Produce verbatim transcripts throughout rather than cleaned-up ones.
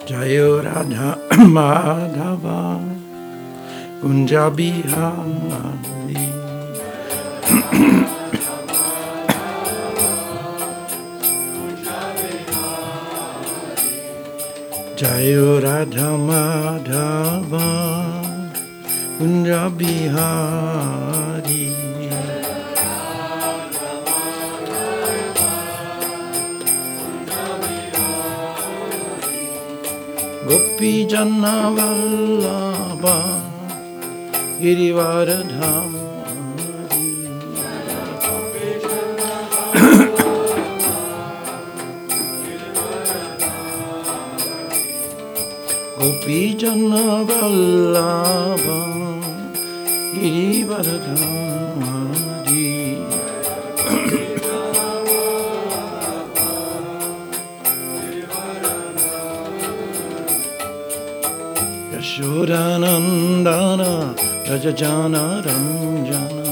Jayo Radha Madhava Kunja Bihari. Jayo Radha Madhava Kunja Bihari. Gopi Jana Vallabha Girivaradhari. Gopi Jana Vallabha Girivaradhari. Yashodanandana Rajajana Ranjana.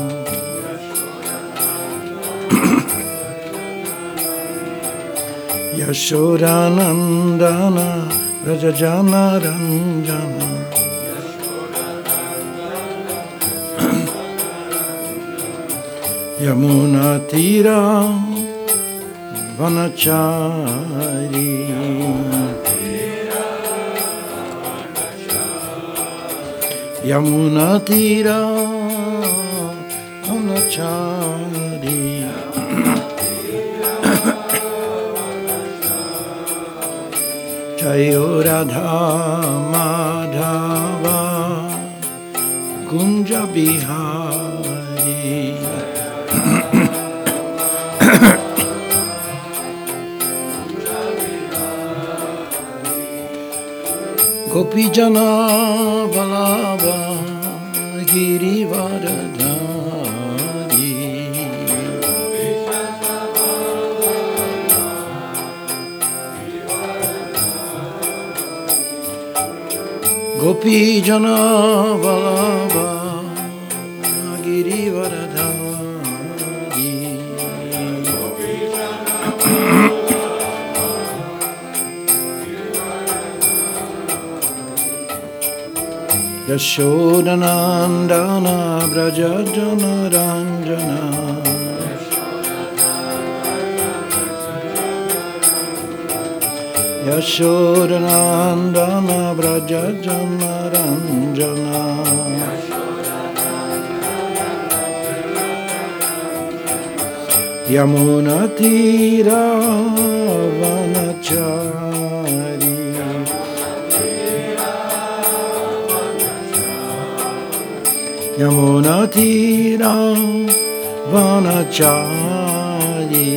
Yashodanandana Rajajana Ranjana. Yamuna Tira Vanachari. Yamuna Tira Vanachari. Jayo Radha Madhava Kunja Bihari. Gopi Jana Vallabha Girivaradhari. Gopi Jana Vallabha Girivaradhari. Yashodanandana Brajajana Ranjana. Yashodanandana Brajajana Ranjana. Yamuna Tira Vanachari. Yamuna Tira Vanachari.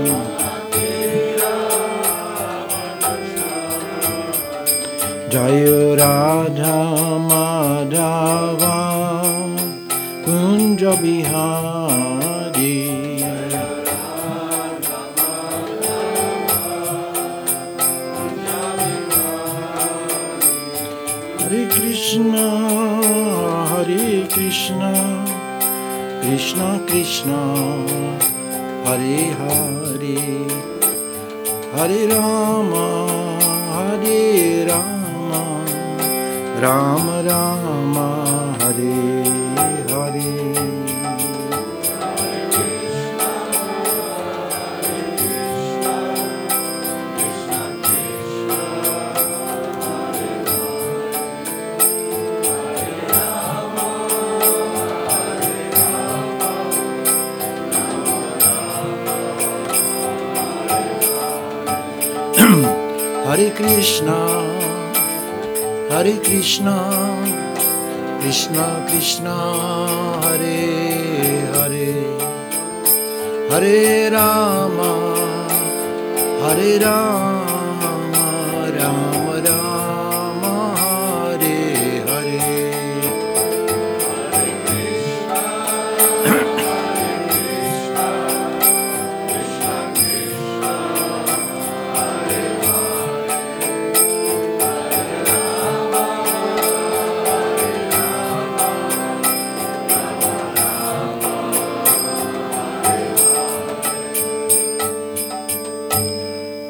Jayo Radha Madhava Kunja Bihari. Hare Krishna, Hare Krishna, Krishna Krishna, Hare Hare, Hare Rama, Hare Rama, Rama Rama, Hare Hare. Hare Krishna, Hare Krishna, Krishna Krishna, Hare Hare, Hare Rama, Hare Rama, Rama Rama, Hare Hare.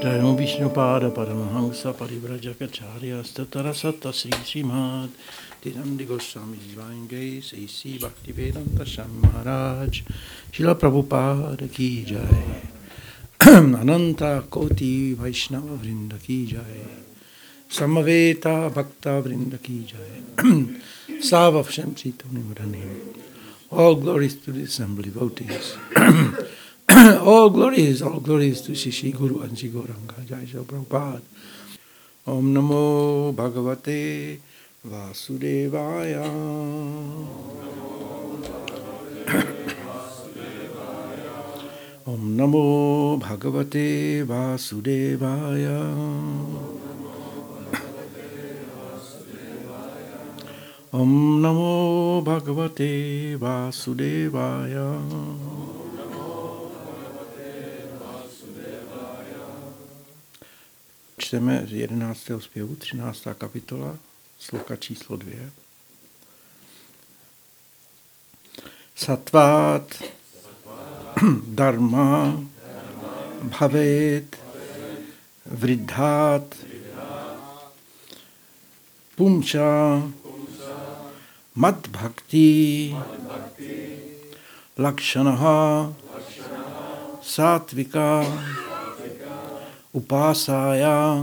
Jayam Vishnupada Paramahamsa Parivrajakacarya Statarasata Sri Srimad Tidandi Goswami Divine Grace A C Bhaktivedanta Swami Maharaj Srila Prabhupada Ki Jai Ananta Koti Vaishnava Vrinda Ki Jai Samaveta Bhakta Vrinda Ki Jai Sava Všem Citavnim Ranim. All glories to the assembly devotees. All glories, all glories to Shishi Guru and Shri Gauranga Jai Shri Prabhupada. Om Namo Bhagavate Vasudevaya. Om Namo Bhagavate Vasudevaya. Om Namo Bhagavate Vasudevaya. Čteme z jedenáctého zpěvu, třináctá kapitola, sloka číslo dvě. Sattvat dharma bhavet vridhat pumcha mad bhakti lakshanaha satvika upasaya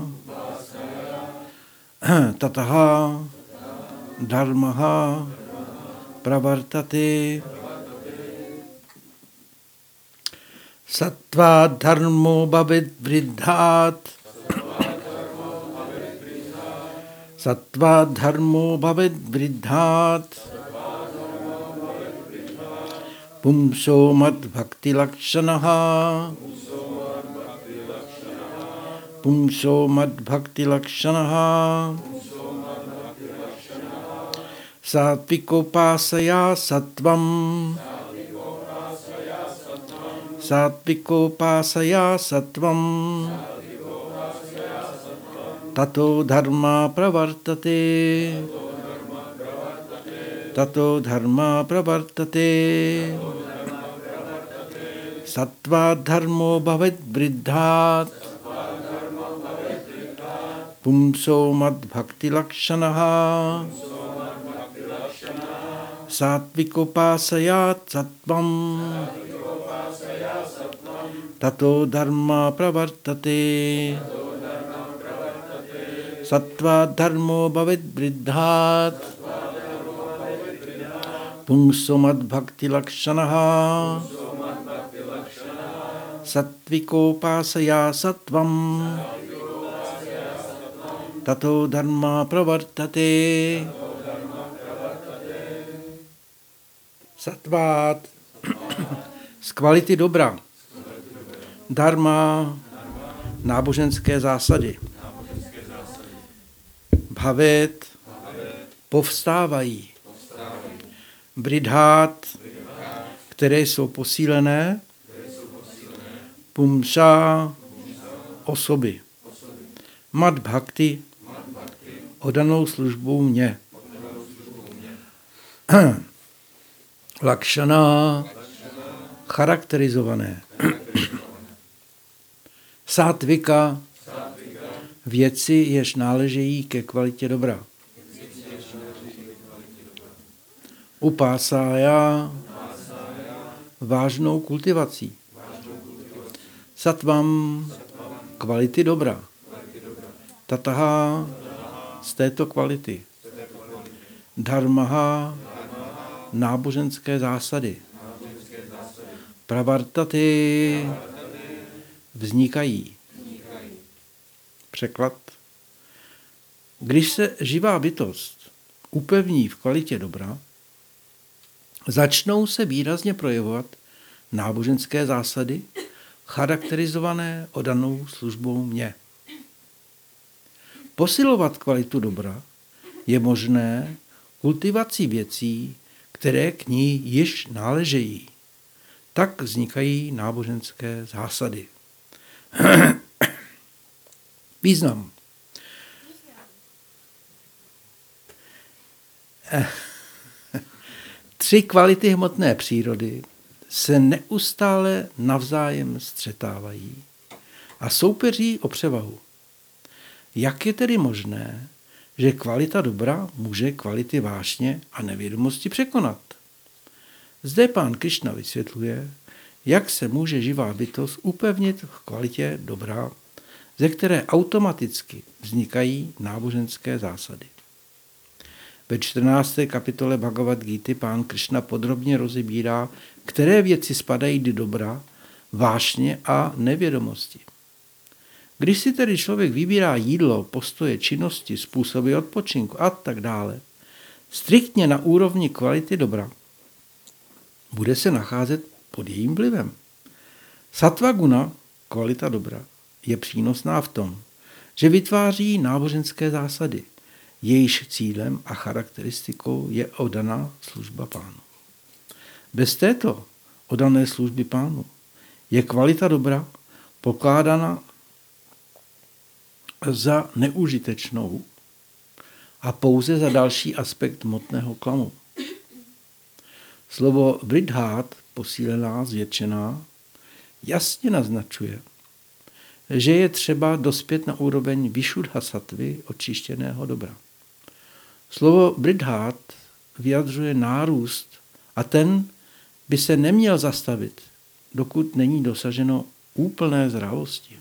tataha dharmaha pravartate. Sattva dharmo bhavet vridhat. Sattva dharmo bhavet vridhat. Pumso mad bhakti lakshanaha. Pumso mad bhakti lakshanaha. Satvikopasaya sattvam. Satvikopasaya sattvam. Tato dharma pravartate. Tato dharma pravartate. Sattva dharmo bhavet vridhat. Pumso mad bhakti lakshanaha. Satvikopasaya sattvam. Tato dharma pravartate. Sattva dharmo bhavet vridhat. Pumso mad bhakti lakshanaha. Satvikopasaya sattvam. Tato dharma pravartate. Sattvat z kvality dobra. Dharma náboženské zásady. Bhavet povstávají. Vridhat, které jsou posílené. Pumsa osoby. Mad bhakti odanou službou mě. Lakshana charakterizované. Sátvika věci, jež náležejí ke kvalitě dobra. Upásája vážnou kultivací. Sattvam kvality dobra. Tataha z této kvality. Dharmaha náboženské zásady. Pravartaty vznikají. Překlad. Když se živá bytost upevní v kvalitě dobra, začnou se výrazně projevovat náboženské zásady, charakterizované odanou službou mě. Posilovat kvalitu dobra je možné kultivací věcí, které k ní již náležejí. Tak vznikají náboženské zásady. Význam. Tři kvality hmotné přírody se neustále navzájem střetávají a soupeří o převahu. Jak je tedy možné, že kvalita dobra může kvality vášně a nevědomosti překonat? Zde pán Krišna vysvětluje, jak se může živá bytost upevnit v kvalitě dobra, ze které automaticky vznikají náboženské zásady. Ve čtrnácté kapitole Bhagavad Gity pán Krišna podrobně rozebírá, které věci spadají do dobra, vášně a nevědomosti. Když si tedy člověk vybírá jídlo, postoje, činnosti, způsoby odpočinku a tak dále, striktně na úrovni kvality dobra, bude se nacházet pod jejím vlivem. Sattva guna, kvalita dobra, je přínosná v tom, že vytváří náboženské zásady, jejíž cílem a charakteristikou je oddaná služba pánu. Bez této oddané služby pánu je kvalita dobra pokládána za neužitečnou a pouze za další aspekt hmotného klamu. Slovo vridhát, posílená, zvětšená, jasně naznačuje, že je třeba dospět na úroveň višudha sattvy, očištěného dobra. Slovo vridhát vyjadřuje nárůst a ten by se neměl zastavit, dokud není dosaženo úplné zralosti.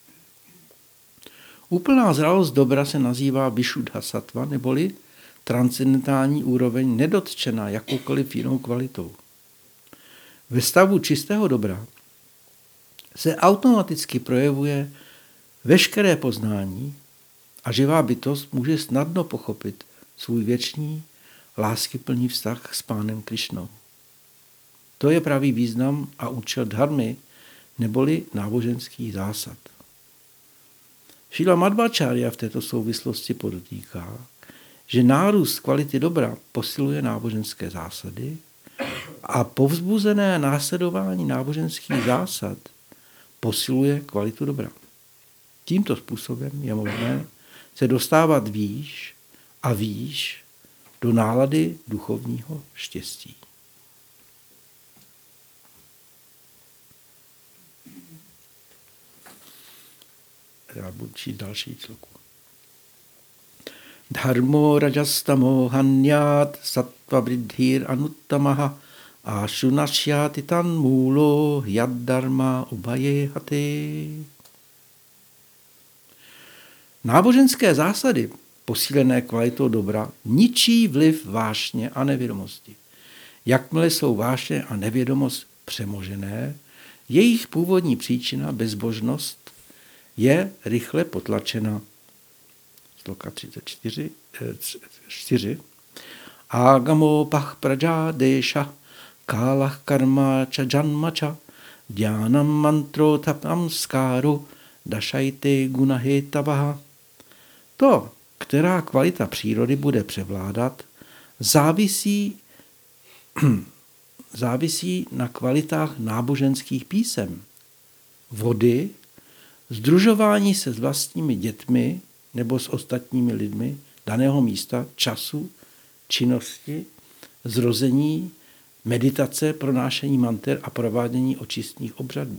Úplná zralost dobra se nazývá višudha sattva, neboli transcendentální úroveň nedotčená jakoukoliv jinou kvalitou. Ve stavu čistého dobra se automaticky projevuje veškeré poznání a živá bytost může snadno pochopit svůj věčný, láskyplný vztah s pánem Krišnou. To je pravý význam a účel dharmy, neboli náboženských zásad. Šrila Madhvacharya v této souvislosti podotýká, že nárůst kvality dobra posiluje náboženské zásady a povzbuzené následování náboženských zásad posiluje kvalitu dobra. Tímto způsobem je možné se dostávat výš a výš do nálady duchovního štěstí. Já budu číst další sloku. Dharmo rajastamo hanyat sattva vridhir anuttamaha ashu nashyati tan mulo yad dharma ubaye hate. Náboženské zásady, posílené kvalitou dobra, ničí vliv vášně a nevědomosti. Jakmile jsou vášně a nevědomost přemožené, jejich původní příčina, bezbožnost, je rychle potlačena. Sloka třicet čtyři. čtyři. Agamo pach praja desha kalah karma cha janma cha dhyanam mantro tapam skáru dašajte gunahetavaha. To, která kvalita přírody bude převládat, závisí, závisí na kvalitách náboženských písem, vody, sdružování se s vlastními dětmi nebo s ostatními lidmi daného místa, času, činnosti, zrození, meditace, pronášení manter a provádění očistných obřadů.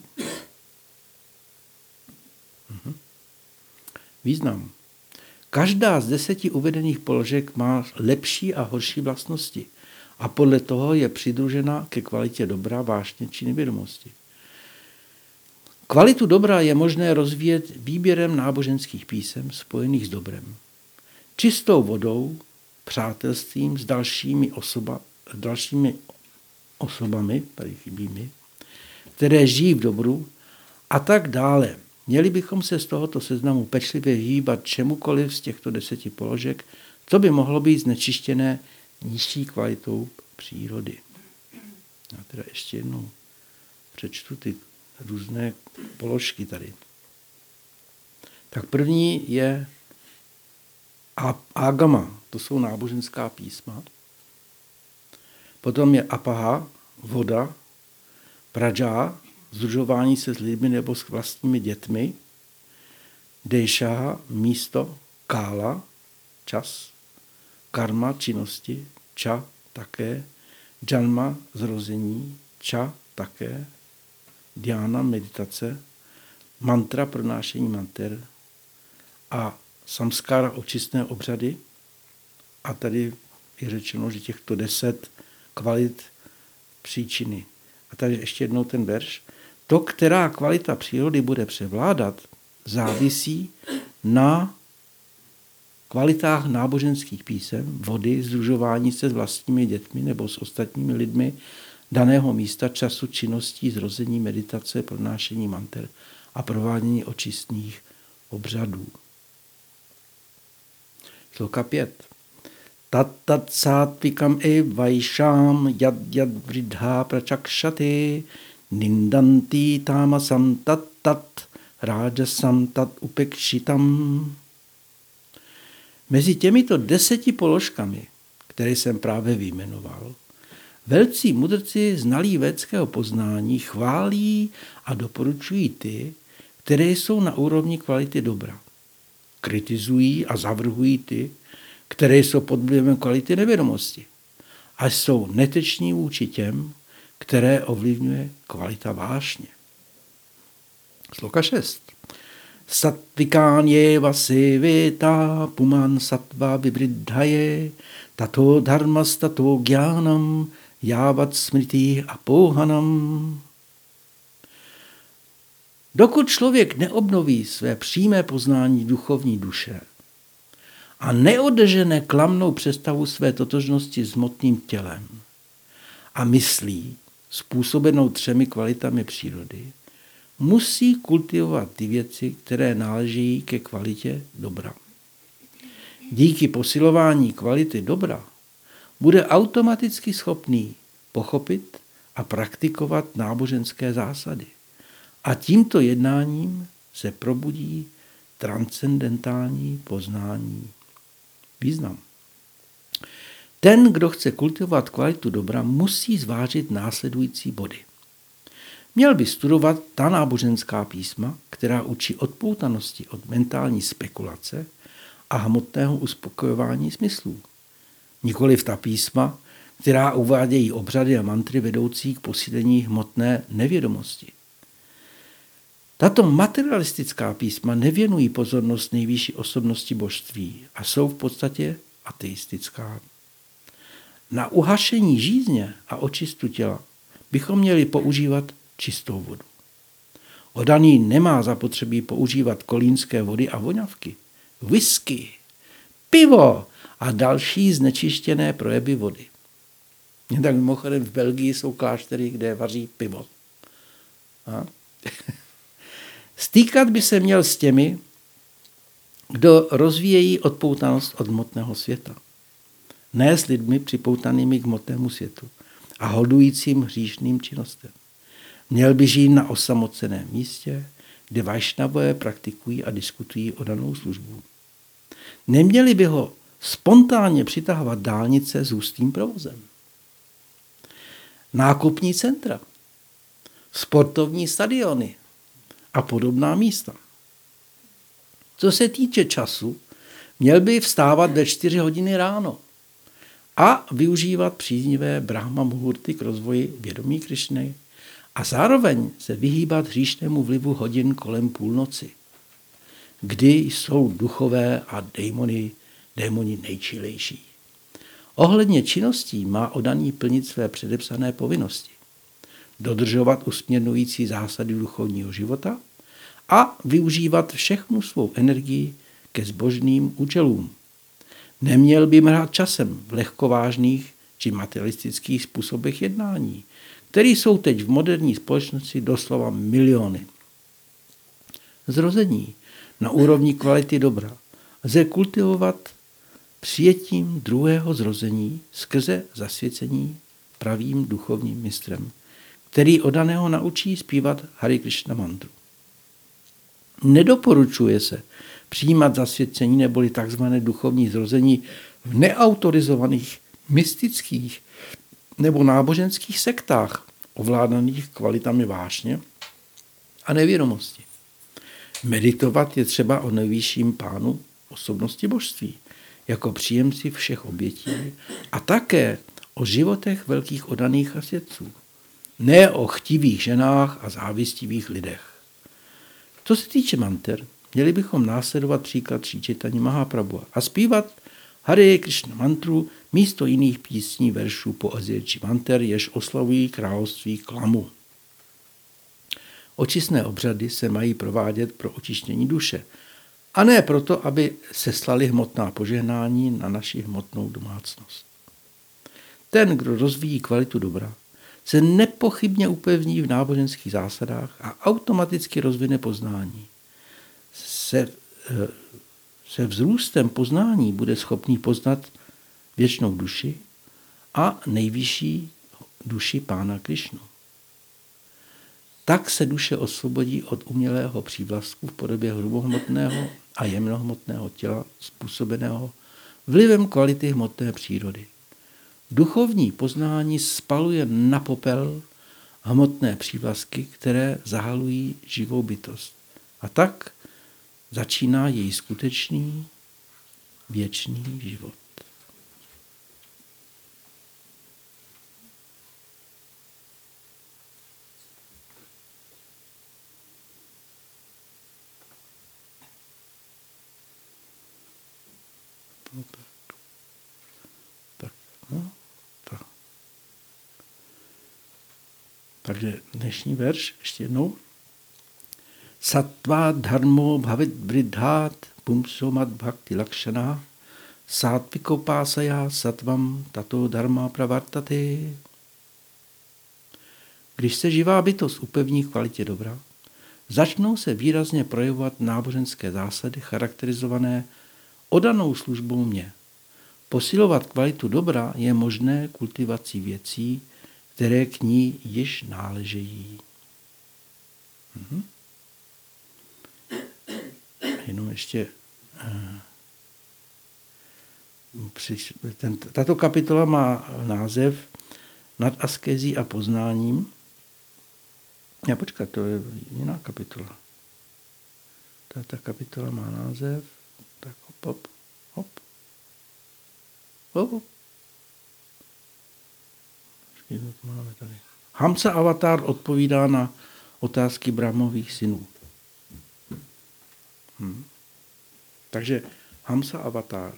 Mhm. Význam. Každá z deseti uvedených položek má lepší a horší vlastnosti a podle toho je přidružena ke kvalitě dobra, vášně či nevědomosti. Kvalitu dobra je možné rozvíjet výběrem náboženských písem spojených s dobrem. Čistou vodou, přátelstvím s dalšími, osoba, dalšími osobami, tady chybí mi, které žijí v dobru a tak dále. Měli bychom se z tohoto seznamu pečlivě hýbat čemukoliv z těchto deseti položek, co by mohlo být znečištěné nižší kvalitou přírody. Já teda ještě jednou přečtu ty různé položky tady. Tak první je Agama, to jsou náboženská písma. Potom je Apaha, voda, Praja, sdružování se s lidmi nebo s vlastními dětmi, Desha, místo, Kála, čas, Karma, činnosti, Ča, také, Janma, zrození, Ča, také, Dhyana, meditace, mantra pronášení manter a samskára očistné obřady. A tady je řečeno, že těchto deset kvalit příčiny. A tady ještě jednou ten verš. To, která kvalita přírody bude převládat, závisí na kvalitách náboženských písem, vody, sdružování se s vlastními dětmi nebo s ostatními lidmi daného místa, času, činností, zrození, meditace, pronášení manter a provádění očistných obřadů. Sloka pět. Tat tat sátvikam e vajšám jad jad vridhá pračakšaty nindanti tamasam tat tat rájasam tat upekšitam. Mezi těmito deseti položkami, které jsem právě vyjmenoval, velcí mudrci znalí védského poznání chválí a doporučují ty, které jsou na úrovni kvality dobra. Kritizují a zavrhují ty, které jsou pod vlivem kvality nevědomosti a jsou neteční vůči těm, které ovlivňuje kvalita vášně. Sloka šest. Satvikán je vasivita puman satva vibridhaje tato dharmas tato gyánam jávat smrti a pouhanam. Dokud člověk neobnoví své přímé poznání duchovní duše a neodežene klamnou představu své totožnosti s hmotným tělem a myslí způsobenou třemi kvalitami přírody, musí kultivovat ty věci, které náležejí ke kvalitě dobra. Díky posilování kvality dobra bude automaticky schopný pochopit a praktikovat náboženské zásady. A tímto jednáním se probudí transcendentální poznání. Význam. Ten, kdo chce kultivovat kvalitu dobra, musí zvážit následující body. Měl by studovat ta náboženská písma, která učí odpoutanosti od mentální spekulace a hmotného uspokojování smyslů. Nikoliv ta písma, která uvádějí obřady a mantry vedoucí k posílení hmotné nevědomosti. Tato materialistická písma nevěnují pozornost nejvyšší osobnosti božství a jsou v podstatě ateistická. Na uhašení žízně a očistu těla bychom měli používat čistou vodu. Oddaný nemá zapotřebí používat kolínské vody a voňavky, whisky, pivo a další znečištěné projevy vody. Tak mimochodem v Belgii jsou kláštery, kde vaří pivo. A? Stýkat by se měl s těmi, kdo rozvíjejí odpoutanost od hmotného světa. Ne s lidmi připoutanými k hmotnému světu a hodujícím hříšným činnostem. Měl by žít na osamoceném místě, kde vajšnavové praktikují a diskutují o danou službu. Neměli by ho spontánně přitahovat dálnice s hustým provozem. Nákupní centra, sportovní stadiony a podobná místa. Co se týče času, měl by vstávat ve čtyři hodiny ráno a využívat příznivé Brahma muhurty k rozvoji vědomí Krišny a zároveň se vyhýbat hříšnému vlivu hodin kolem půlnoci, kdy jsou duchové a démoni, démoni nejčilejší. Ohledně činností má oddaný plnit své předepsané povinnosti, dodržovat usměrňující zásady duchovního života a využívat všechnu svou energii ke zbožným účelům. Neměl by mrhat časem v lehkovážných či materialistických způsobech jednání, které jsou teď v moderní společnosti doslova miliony. Zrození na úrovni kvality dobra lze kultivovat přijetím druhého zrození skrze zasvěcení pravým duchovním mistrem, který oddaného naučí zpívat Hare Krishna mantru. Nedoporučuje se přijímat zasvěcení neboli tzv. Duchovní zrození v neautorizovaných, mystických nebo náboženských sektách ovládaných kvalitami vášně a nevědomosti. Meditovat je třeba o nejvyšším pánu osobnosti božství, jako příjemci všech obětí a také o životech velkých oddaných a svědců, ne o chtivých ženách a závistivých lidech. Co se týče manter, měli bychom následovat příklad Šrí Čejtanya Mahaprabhu a zpívat Hare Krishna mantru místo jiných písní veršů po či manter, jež oslavují království klamu. Očistné obřady se mají provádět pro očištění duše, a ne proto, aby seslali hmotná požehnání na naši hmotnou domácnost. Ten, kdo rozvíjí kvalitu dobra, se nepochybně upevní v náboženských zásadách a automaticky rozvine poznání. Se, se vzrůstem poznání bude schopný poznat věčnou duši a nejvyšší duši Pána Krišnu. Tak se duše osvobodí od umělého přívlastku v podobě hrubohmotného a jemnohmotného těla způsobeného vlivem kvality hmotné přírody. Duchovní poznání spaluje na popel hmotné přívlastky, které zahalují živou bytost. A tak začíná její skutečný věčný život. No tak. Tak, no, tak. Takže dnešní verš, ještě jednou. Sattva dharmo bhavit vridhat pumsomat bhakti lakshana satvikopásaya sattvam tato dharma pravartate. Když se živá bytost upevní v kvalitě dobra, začnou se výrazně projevovat náboženské zásady charakterizované oddanou službou mě. Posilovat kvalitu dobra je možné kultivací věcí, které k ní již náležejí. Mhm. Jenom ještě ten, tato kapitola má název Nad askézí a poznáním. Já počkat, to je jiná kapitola. Tato kapitola má název tak hop, hop, hop. Hop, hop. Máme tady. Hamsa Avatar odpovídá na otázky Brahmových synů. Hmm. Takže Hamsa Avatar,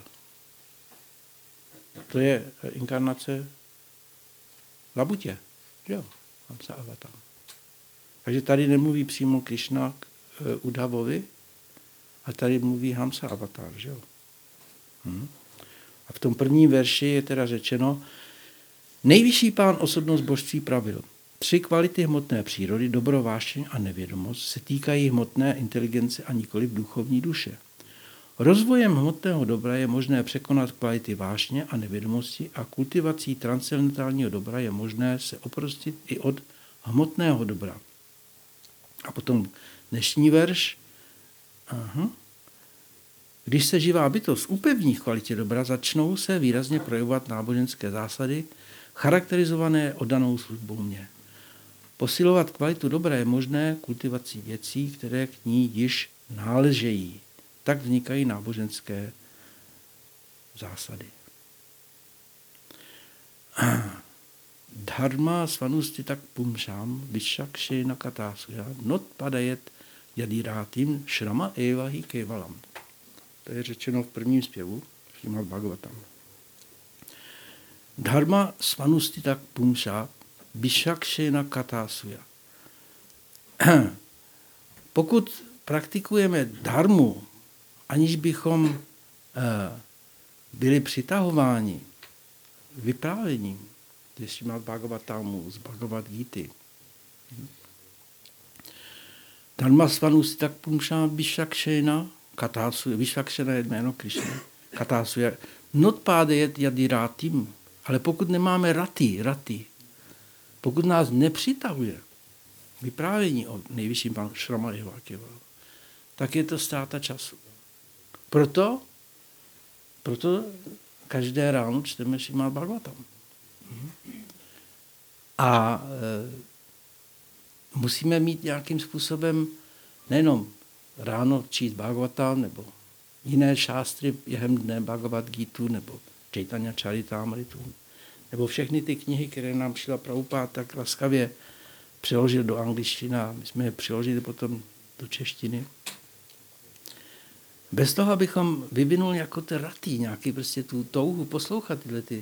to je inkarnace Labutě. Jo, Hamsa Avatar. Takže tady nemluví přímo Krishna k uh, Udhavovi, a tady mluví Hamsa Avatar. Že jo? Hmm. A v tom prvním verši je teda řečeno, nejvyšší pán osobnost božství pravil. Tři kvality hmotné přírody, dobro, vášeň a nevědomost, se týkají hmotné inteligence a nikoliv duchovní duše. Rozvojem hmotného dobra je možné překonat kvality vášně a nevědomosti a kultivací transcendentálního dobra je možné se oprostit i od hmotného dobra. A potom dnešní verš. Aha. Když se živá bytost upevní v kvalitě dobra, začnou se výrazně projevovat náboženské zásady, charakterizované oddanou službou mě. Posilovat kvalitu dobra je možné kultivací věcí, které k ní již náležejí. Tak vznikají náboženské zásady. Dharma svanustitak pumšam vishakshena katasuya notpadajet yadirátim shrama evahi kevalam. To je řečeno v prvním zpěvu Šrímad Bhagavatam. Dharma svanustitak pumša vishakshena katasuya. Pokud praktikujeme dharmu, aniž bychom byli přitahováni vyprávěním ze Šrímad Bhagavatamu, z Bhagavad Gity. Dharma svanustitak pumša vishakshena katasuya. Vishakshena je jméno Krišny. Katasuya. Notpádejet yadirátim. Ale pokud nemáme rati, rati, pokud nás nepřitahuje vyprávění o nejvyšším pánu Shrama Evakiva, tak je to ztráta času. Proto, proto každé ráno čteme Šrímad Bhagavatam. A e, musíme mít nějakým způsobem nejenom ráno číst Bhagavatam nebo jiné šástry během dne, Bhagavad Gitu nebo Chaitanya Charitamritu, nebo všechny ty knihy, které nám Šrila Prabhupád tak laskavě přeložil do angličtiny. My jsme je přiložili potom do češtiny. Bez toho, abychom vyvinuli jako ty ratý, nějaký prostě tu touhu poslouchat tyhle ty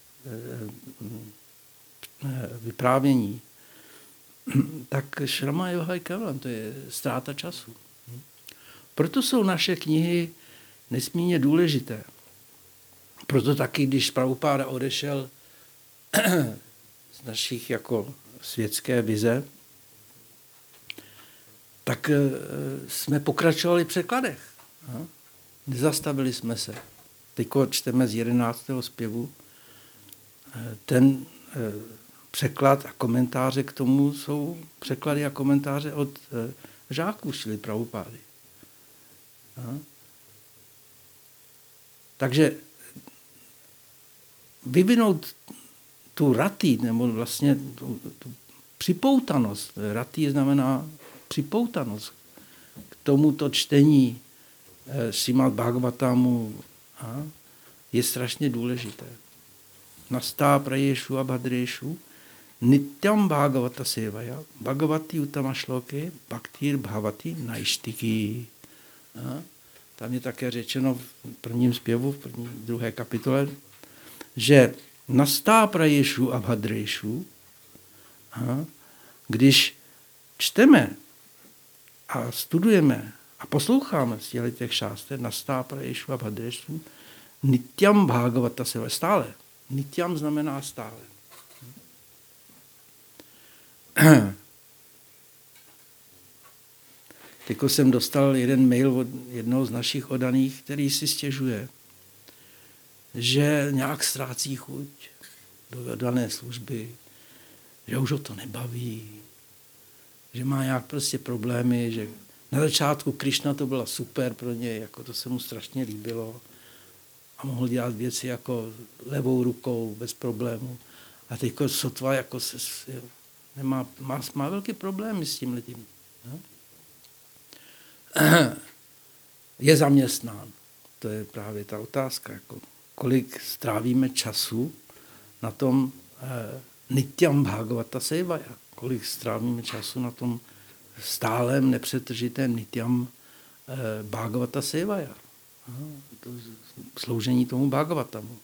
vyprávění, tak Šrama Yoga Kevalam, to je ztráta času. Proto jsou naše knihy nesmírně důležité. Proto taky, když Prabhupáda odešel z našich jako světské vize, tak jsme pokračovali v překladech. Nezastavili jsme se. Teď čteme z jedenáctého zpěvu. Ten překlad a komentáře k tomu jsou překlady a komentáře od žáků Šrily Prabhupády. Takže vyvinout tu rati, nebo vlastně tu, tu připoutanost, rati znamená připoutanost k tomuto čtení Srimad Bhagavatamu je strašně důležité. Nastá praješu a bhadrešu nityam bhagavata sevaya bhagavati utama shloke bhaktir bhavati naištiki. Tam je také řečeno v prvním zpěvu, v první, druhé kapitole, že nastá praješu a bhadrešu, když čteme a studujeme a posloucháme z těch šáster, nastá praješu a bhadrešu, nityam bhagavata sevaya, stále. Nityam znamená stále. Teďko jsem dostal jeden mail od jednoho z našich oddaných, který si stěžuje, že nějak ztrácí chuť do dané služby, že už ho to nebaví, že má nějak prostě problémy, že na začátku Krišna to byla super pro něj, jako to se mu strašně líbilo a mohl dělat věci jako levou rukou bez problému. A teď sotva jako se, nemá, má, má velké problémy s tímhletím. No? Je zaměstnán. To je právě ta otázka. Jako, kolik strávíme času na tom eh, nityam bhagavata sevaya. Kolik strávíme času na tom stálem, nepřetržitém nityam eh, bhagavata sevaya. To sloužení tomu Bhagavatamu.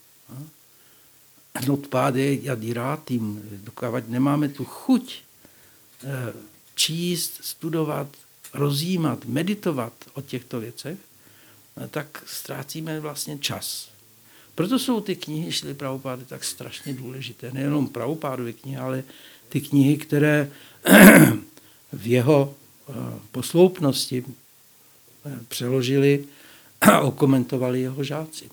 Notpáde jadirátim, dokud nemáme tu chuť eh, číst, studovat, rozjímat, meditovat o těchto věcech, tak ztrácíme vlastně čas. Proto jsou ty knihy Šrily Prabhupády tak strašně důležité. Nejenom Prabhupádovy knihy, ale ty knihy, které v jeho posloupnosti přeložili a okomentovali jeho žáci.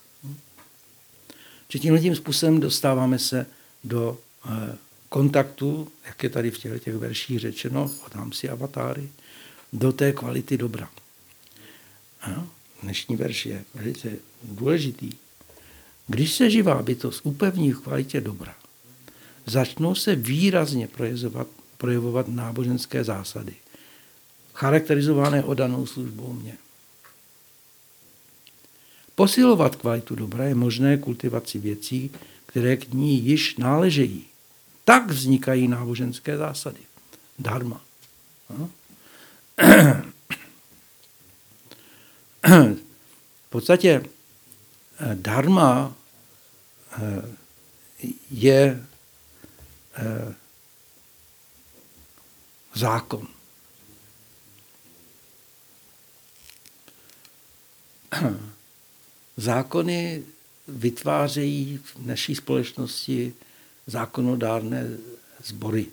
Tímhle tím způsobem dostáváme se do kontaktu, jak je tady v těchto těch verších řečeno, od Hamsy Avatáry, do té kvality dobra. A dnešní verš je velice důležitý. Když se živá bytost upevní v kvalitě dobra, začnou se výrazně projevovat, projevovat náboženské zásady, charakterizované oddanou službou mě. Posilovat kvalitu dobra je možné kultivací věcí, které k ní již náležejí. Tak vznikají náboženské zásady. Dharma. V podstatě dharma je zákon. Zákony vytvářejí v naší společnosti zákonodárné sbory.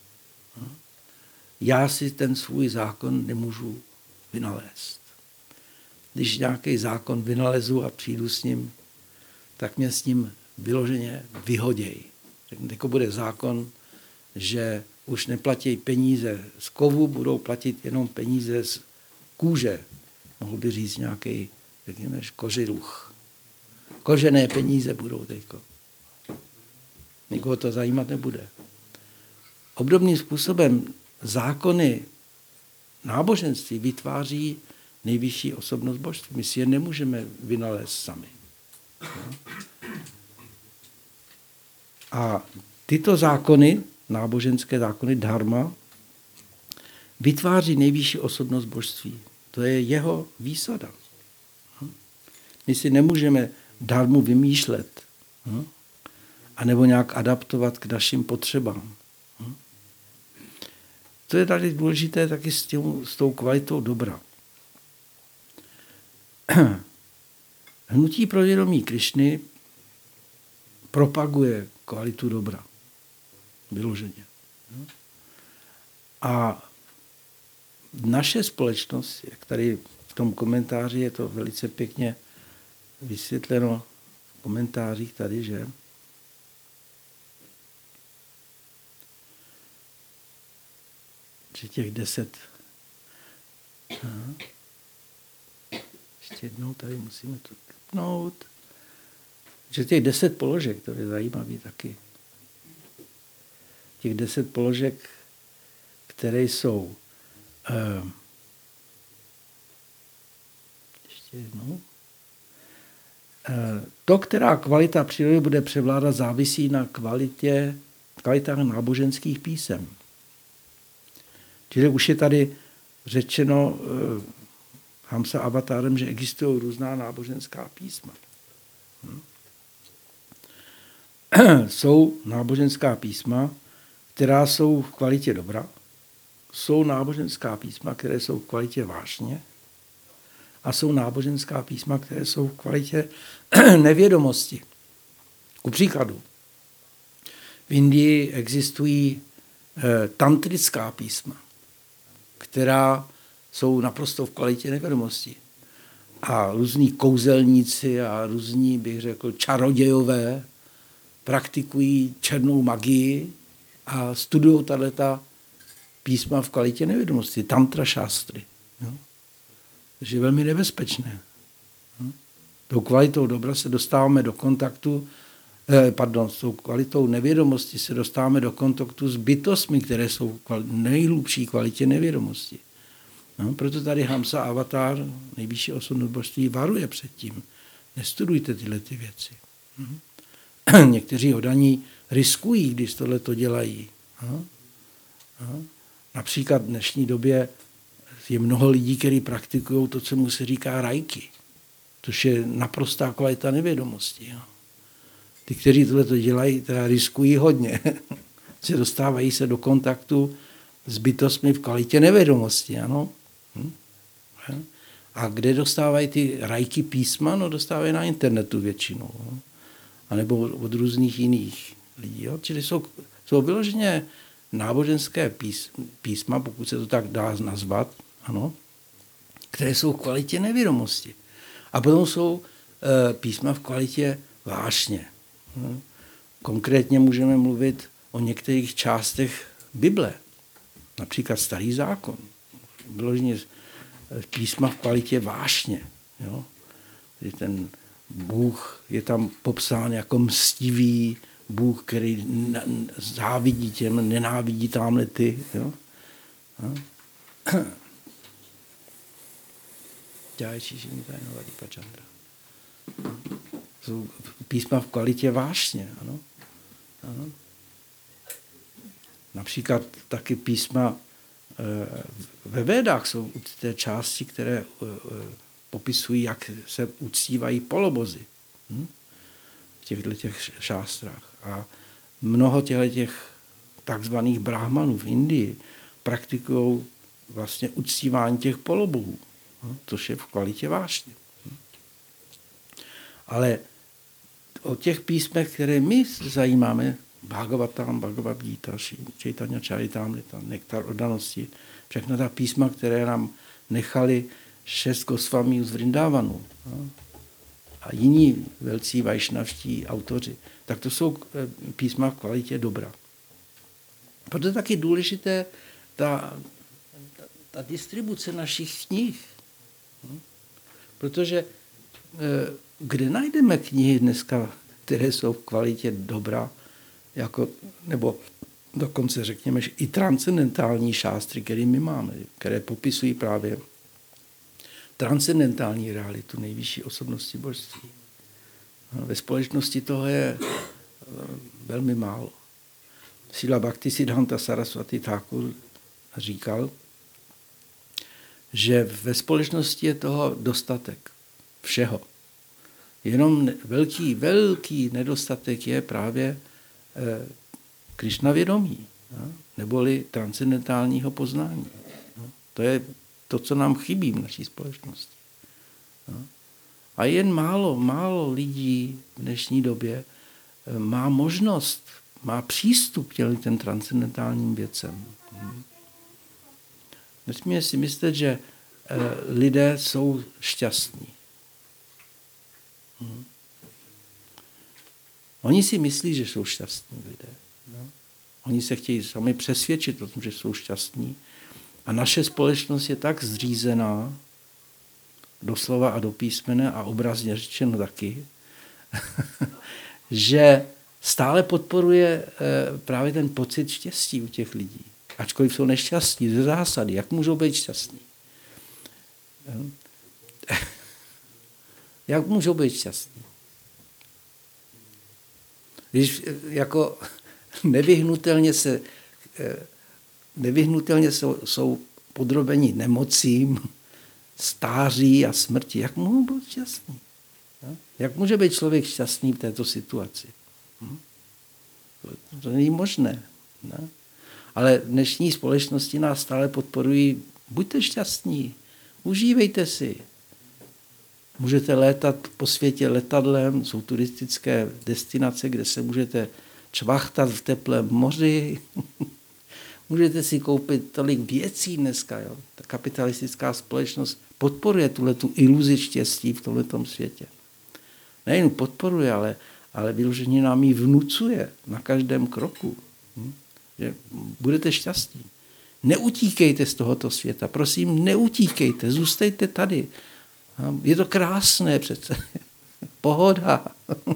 Já si ten svůj zákon nemůžu vynalézt. Když nějaký zákon vynalezu a přijdu s ním, tak mě s ním vyloženě vyhoděj. Jako bude zákon, že už neplatí peníze z kovu, budou platit jenom peníze z kůže. Mohl by říct nějaký, řekněme, kožiruch. Kožené peníze budou teďko. Nikoho to zajímat nebude. Obdobným způsobem zákony náboženství vytváří nejvyšší osobnost božství. My si je nemůžeme vynalézt sami. A tyto zákony, náboženské zákony dharma, vytváří nejvyšší osobnost božství. To je jeho výsada. My si nemůžeme dármu vymýšlet anebo nějak adaptovat k našim potřebám. To je tady důležité taky s, tím, s tou kvalitou dobra. Hnutí pro vědomí Krišny propaguje kvalitu dobra. Vyloženě. A naše společnost, jak tady v tom komentáři je to velice pěkně vysvětleno v komentářích tady, že že těch deset aha, ještě jednou tady musíme to kliknout, že těch deset položek, to je zajímavý taky, těch deset položek, které jsou uh, ještě jednou, uh, to, která kvalita přírody bude převládat, závisí na kvalitě, kvalitách náboženských písem. Čili už je tady řečeno uh, Hamsa Avatárem, že existují různá náboženská písma. Hm? Jsou náboženská písma, která jsou v kvalitě dobra, jsou náboženská písma, které jsou v kvalitě vášně a jsou náboženská písma, které jsou v kvalitě nevědomosti. Ku příkladu, v Indii existují eh, tantrická písma, která jsou naprosto v kvalitě nevědomosti. A různí kouzelníci a různí, bych řekl, čarodějové praktikují černou magii a studují tato písma v kvalitě nevědomosti, tantra šástry. Jo? Takže je velmi nebezpečné. Jo? Tou kvalitou dobra se dostáváme do kontaktu, eh, pardon, s tou kvalitou nevědomosti se dostáváme do kontaktu s bytostmi, které jsou v kvali- nejhlubší kvalitě nevědomosti. No, proto tady Hamsa Avatar, nejvyšší osobnost božství, varuje před tím. Nestudujte tyhle ty věci. Hm? Někteří odaní riskují, když tohle to dělají. Aha. Aha. Například v dnešní době je mnoho lidí, kteří praktikují to, co mu se říká rajky, což je naprostá kvalita nevědomosti. Jo. Ty, kteří tohle to dělají, teda riskují hodně. se dostávají se do kontaktu s bytostmi v kvalitě nevědomosti. Ano. Hm? A kde dostávají ty rajky písma? No dostávají na internetu většinou. Jo. A nebo od různých jiných lidí. Jo? Čili jsou, jsou vyloženě náboženské pís, písma, pokud se to tak dá nazvat, ano, které jsou v kvalitě nevědomosti. A potom jsou e, písma v kvalitě vášně. Hm? Konkrétně můžeme mluvit o některých částech Bible, například Starý zákon. Vyloženě písma v kvalitě vášně. Jo? Ten Bůh je tam popsán jako mstivý Bůh, který závidí těm, nenávidí tamhle ty. Jo? Jsou písma v kvalitě vášně. Ano? Ano. Například taky písma ve Védách jsou určité části, které popisují, jak se uctívají polobozy hm? v těchto těch šástrách. A mnoho těchto takzvaných brahmanů v Indii praktikují vlastně uctívání těch polobohů, hm? což je v kvalitě vášně. Hm? Ale o těch písmech, které my zajímáme, Bhagavatam, Bhagavad Gita, Chaitanya Charitamrita, Nektar oddanosti, všechna ta písma, které nám nechali šest Gosvamí z Vrindávanu a jiní velcí vajšnavští autoři, tak to jsou písma v kvalitě dobra. Proto je taky důležité ta, ta, ta distribuce našich knih. Protože kde najdeme knihy dneska, které jsou v kvalitě dobra, jako, nebo dokonce řekněme, že i transcendentální šástry, které my máme, které popisují právě transcendentální realitu nejvyšší osobnosti božství. Ve společnosti toho je velmi málo. Srila Bhaktisiddhanta Saraswati Thakur říkal, že ve společnosti je toho dostatek. Všeho. Jenom velký, velký nedostatek je právě eh, Krišna vědomí, no? Neboli transcendentálního poznání. No? To je to, co nám chybí v naší společnosti. No? A jen málo, málo lidí v dnešní době eh, má možnost, má přístup k těm transcendentálním věcem. No? Nesmíme si myslet, že eh, lidé jsou šťastní. Hmm. Oni si myslí, že jsou šťastní lidé. No. Oni se chtějí sami přesvědčit o tom, že jsou šťastní. A naše společnost je tak zřízená, doslova a do písmene a obrazně řečeno taky, že stále podporuje právě ten pocit štěstí u těch lidí. Ačkoliv jsou nešťastní ze zásady. Jak můžou být šťastní? Jak můžou být šťastní? Když jako nevyhnutelně, se, nevyhnutelně jsou, jsou podrobeni nemocím, stáří a smrti, jak mohou být šťastní? Jak může být člověk šťastný v této situaci? To není možné. Ne? Ale v dnešní společnosti nás stále podporují, buďte šťastní, užívejte si. Můžete létat po světě letadlem, jsou turistické destinace, kde se můžete čvachtat v teplém moři. Můžete si koupit tolik věcí dneska. Jo? Ta kapitalistická společnost podporuje tuhletu iluzi štěstí v tomhletom světě. Nejen podporuje, ale, ale vyloženě nám ji vnucuje na každém kroku. Hm? Že budete šťastní. Neutíkejte z tohoto světa. Prosím, neutíkejte, zůstejte tady. Je to krásné přece. Pohoda.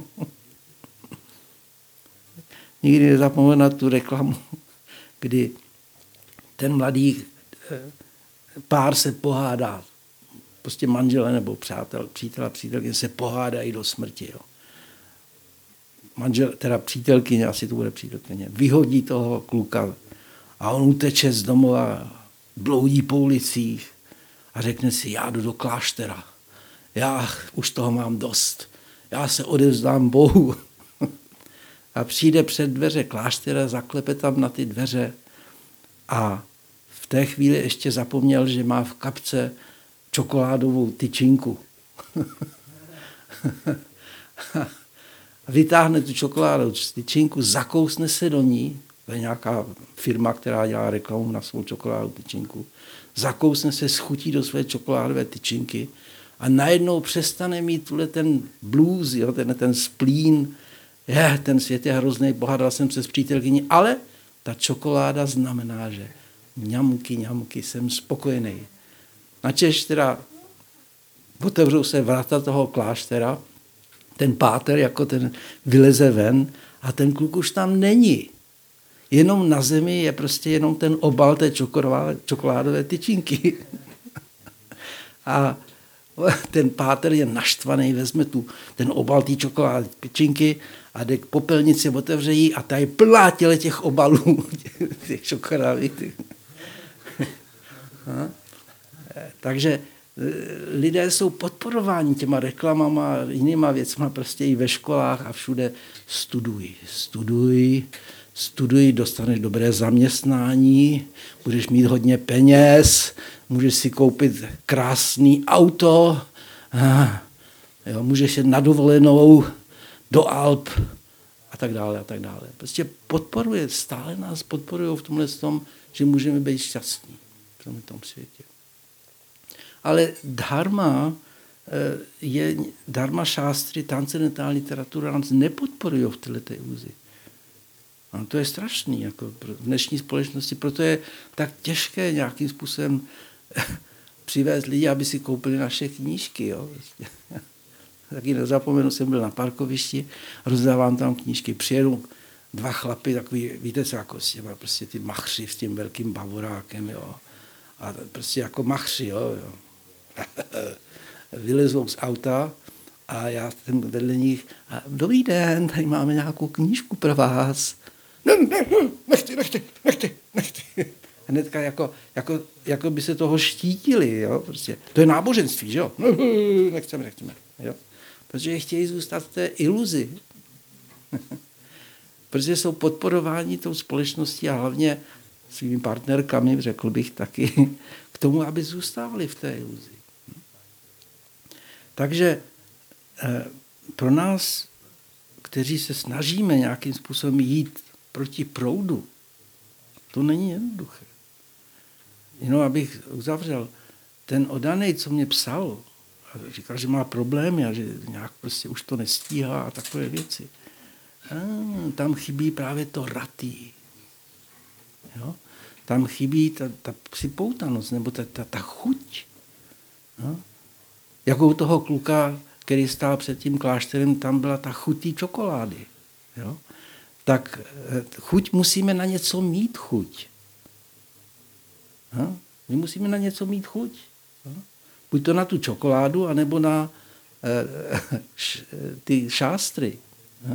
Nikdy nezapomenu na tu reklamu, kdy ten mladý pár se pohádá. Prostě manžele nebo přátel, přítel a přítelkyně se pohádají do smrti. Jo. Manžel, teda přítelkyně, asi to bude přítelkyně, vyhodí toho kluka a on uteče z domova, bloudí po ulicích a řekne si, já jdu do kláštera. Já už toho mám dost. Já se odevzdám Bohu. A přijde před dveře kláštera, zaklepe tam na ty dveře a v té chvíli ještě zapomněl, že má v kapce čokoládovou tyčinku. Vytáhne tu čokoládovou tyčinku, zakousne se do ní, to je nějaká firma, která dělá reklamu na svou čokoládovou tyčinku, zakousne se, schutí do své čokoládové tyčinky a najednou přestane mít tuhle ten blues, jo, ten, ten splín, je, ten svět je hrozný, pohádal jsem se s přítelkyní, ale ta čokoláda znamená, že ňamky, ňamky, jsem spokojený. Načež teda otevřou se vrata toho kláštera, ten páter jako ten vyleze ven a ten kluk už tam není. Jenom na zemi je prostě jenom ten obal té čokoládové tyčinky. A ten páter je naštvaný, vezme tu ten obal té čokoládové tyčinky a jde k popelnici, otevře ji a ta je plná těle těch obalů, těch čokoládových. Takže lidé jsou podporováni těma reklamama a jinýma věcma, prostě i ve školách a všude studuj, studuj, studuj, dostaneš dobré zaměstnání, budeš mít hodně peněz, můžeš si koupit krásný auto, jo, můžeš jít na dovolenou do Alp a tak dále a tak dále. Prostě podporuje, stále nás podporují v tomhle tom, že můžeme být šťastní v tomhle tom světě. Ale dharma je, dharma šástry, transcendentální literatura nás nepodporují v této iluzi. A to je strašný jako v dnešní společnosti, proto je tak těžké nějakým způsobem přivést lidi, aby si koupili naše knížky. Jo. Taky nezapomenu, jsem byl na parkovišti, rozdávám tam knížky, přijedu dva chlapy, takový, víte co, jako s těma, prostě ty machři s tím velkým bavorákem, jo. A prostě jako machři, jo, jo. Vylezou z auta a já jsem vedle nich, a dobrý den, tady máme nějakou knížku pro vás. Ne, ne, nechci, nechci, nechci, nechci. hnedka jako, jako, jako by se toho štítili, jo, prostě. To je náboženství, že jo? No, nechceme, nechceme, jo. Protože chtějí zůstat v té iluzi. Protože jsou podporováni tou společností a hlavně svými partnerkami, řekl bych taky, k tomu, aby zůstávali v té iluzi. Takže eh, pro nás, kteří se snažíme nějakým způsobem jít proti proudu, to není jednoduché. Jenom abych uzavřel, ten odanej, co mě psal, a říkal, že má problémy a že nějak prostě už to nestíhá a takové věci. A tam chybí právě to ratý. Jo? Tam chybí ta, ta připoutanost, nebo ta, ta, ta chuť. Jo? Jako u toho kluka, který stál před tím klášterem, tam byla ta chutí čokolády. Jo? Tak chuť musíme na něco mít chuť. Jo? My musíme na něco mít chuť. Jo? Buď to na tu čokoládu, anebo na eh, š, ty šástry. Jo?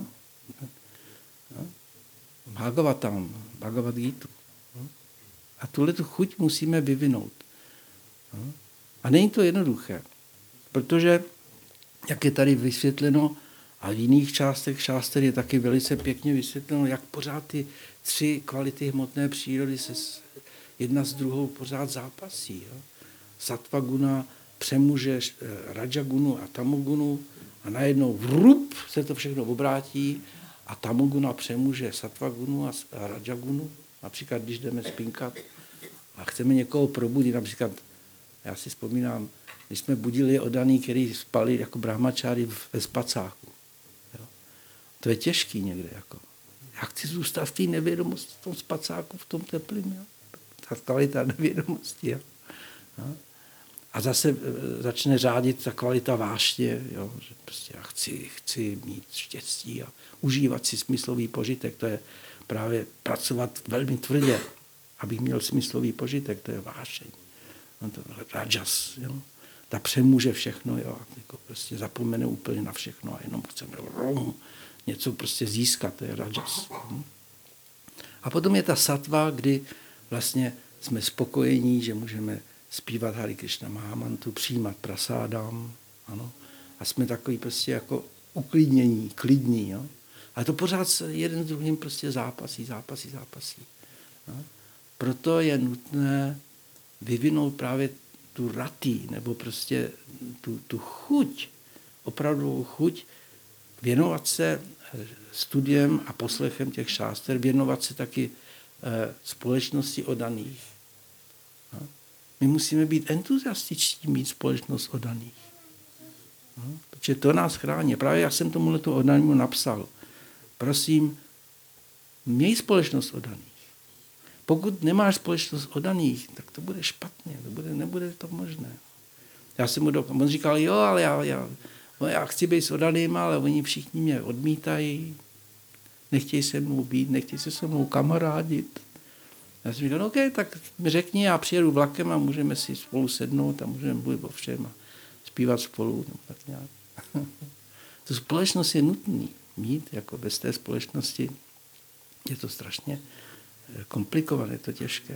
Jo? Bhagavatam, Bhagavad Gita. Jo? A tuhle tu chuť musíme vyvinout. Jo? A není to jednoduché, protože, jak je tady vysvětleno, a v jiných částech šáster je taky velice pěkně vysvětleno, jak pořád ty tři kvality hmotné přírody se jedna s druhou pořád zápasí. Jo? Sattva guna přemůže rajagunu a tamogunu a najednou vrup se to všechno obrátí a tamoguna přemůže sattva gunu a rajagunu. Například, když jdeme spinkat a chceme někoho probudit, například, já si vzpomínám, když jsme budili odaný, který spali jako brahmačáry ve spacáku. Jo? To je těžký někde. Jako. Já chci zůstat v té nevědomosti, v tom spacáku, v tom teplém. Jo? Ta kvalita nevědomosti. Jo? Jo? A zase začne řádit ta kvalita vášně, jo? Že prostě já chci, chci mít štěstí a užívat si smyslový požitek. To je právě pracovat velmi tvrdě, abych měl smyslový požitek. To je vášeň. No to je rajas, jo? Ta přemůže všechno, jo, jako prostě zapomene úplně na všechno a jenom chceme něco prostě získat, to je rajas. A potom je ta sattva, kdy vlastně jsme spokojení, že můžeme zpívat Hare Krishna Mahamantu, přijímat prasádám, ano, a jsme takový prostě jako uklidnění, klidní, jo. A to pořád se jeden s druhým prostě zápasí, zápasí, zápasí. Jo. Proto je nutné vyvinout právě tu ratý, nebo prostě tu, tu chuť, opravdovou chuť, věnovat se studiem a poslechem těch šáster, věnovat se taky eh, společnosti oddaných. No? My musíme být entuziastičtí mít společnost oddaných. No? Protože to nás chrání. Právě já jsem tomuhle tu oddanému napsal. Prosím, měj společnost oddaných. Pokud nemáš společnost oddaných, tak to bude špatně, to bude, nebude to možné. Já jsem mu do, on říkal, jo, ale já, já, já chci být s oddanýma, ale oni všichni mě odmítají, nechtějí se mnou být, nechtějí se se mnou kamarádit. Já jsem říkal, no, OK, tak mi řekni, já přijedu vlakem a můžeme si spolu sednout a můžeme mluvit o všem a zpívat spolu. No, tak nějak. Tu společnost je nutný mít, jako bez té společnosti je to strašně komplikované, je to těžké.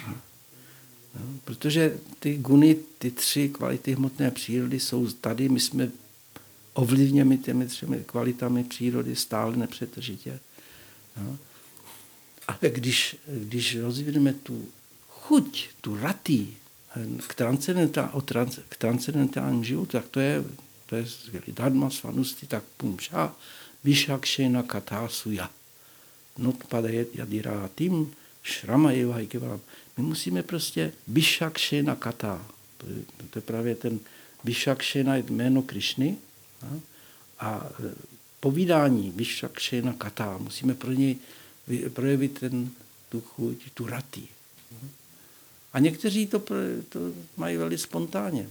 No, protože ty guny, ty tři kvality hmotné přírody jsou tady, my jsme ovlivněni těmi třemi kvalitami přírody stále nepřetržitě. No. Ale když, když rozvineme tu chuť, tu ratý k, transcendentál, trans, k transcendentálnímu životu, tak to je, to je skvělý. Dharma svanusti tak pumša, vyšakšena katásuja. Notpadejet jadirátim, šrama jevahajkevalam. My musíme prostě vyšakšena katá. To je, to je právě ten vyšakšena jméno Krišny. A, a povídání vyšakšena katá. Musíme pro něj projevit ten, tu chuť, tu ratý. A někteří to, to mají velmi spontánně.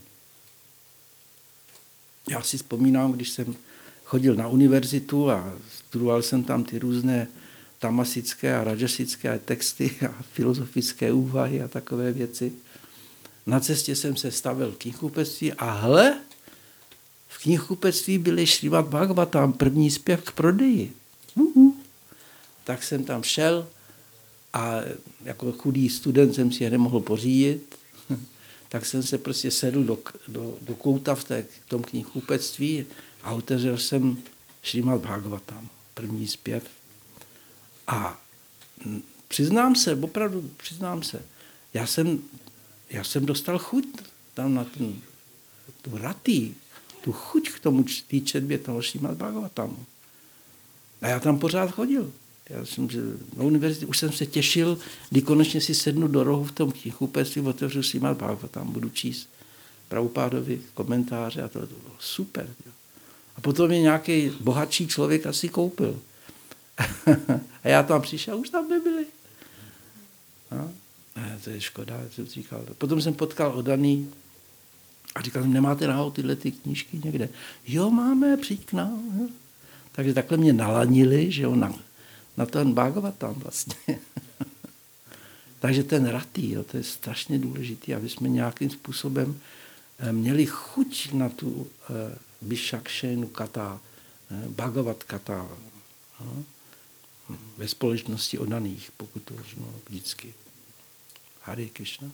Já si vzpomínám, když jsem chodil na univerzitu a studoval jsem tam ty různé tamasické a rajasické texty a filozofické úvahy a takové věci. Na cestě jsem se stavil v knihkupectví a hle, v knihkupectví byly Šrímad Bhagavatam, první zpěv k prodeji. Uh-huh. Tak jsem tam šel A jako chudý student jsem si je nemohl pořídit, tak jsem se prostě sedl do, do, do kouta v, té, v tom knihkupectví a otevřel jsem Šrímad Bhagavatam, první zpěv. A přiznám se, opravdu přiznám se, já jsem, já jsem dostal chuť tam na ten, tu ratý, tu chuť k tomu té četbě toho Šrímad Bhagavatamu. A já tam pořád chodil. Já jsem, že na univerzitě už jsem se těšil, kdy konečně si sednu do rohu v tom knihkupectví, otevřu Šrímad Bhagavatam, budu číst Prabhupádovi komentáře a to, to bylo super. Jo. A potom mě nějaký bohatší člověk asi koupil. A já tam přišel, už tam nebyli. No, ne, to je škoda, jsem říkal. Potom jsem potkal Odaný a říkal jsem, nemáte náhodou tyhle ty knížky někde? Jo, máme, přijď k nám. Jo. Takže takhle mě naladnili, že jo, na, na ten Bhagavatam vlastně. Takže ten ratý, jo, to je strašně důležitý, aby jsme nějakým způsobem měli chuť na tu uh, Bishakshenu kata, uh, Bhagavat kata, uh, ve společnosti Odaných, pokud to možno vždycky. Hare Krishna.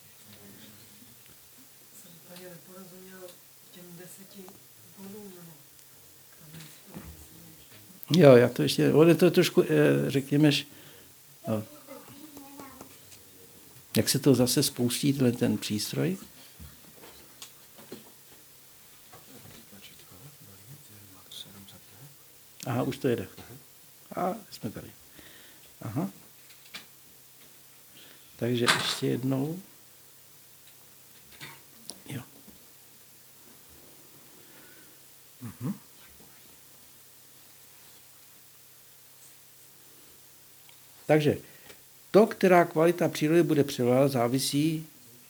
Jsem tady neporozuměl těm deseti bodům. Jo, já to ještě, on je to trošku, řekněme, no. Jak se to zase spouští, ten, ten přístroj? Aha, už to jede. A jsme tady. Aha. Takže ještě jednou. Jo. Mhm. Takže to, která kvalita přírody bude převládat, závisí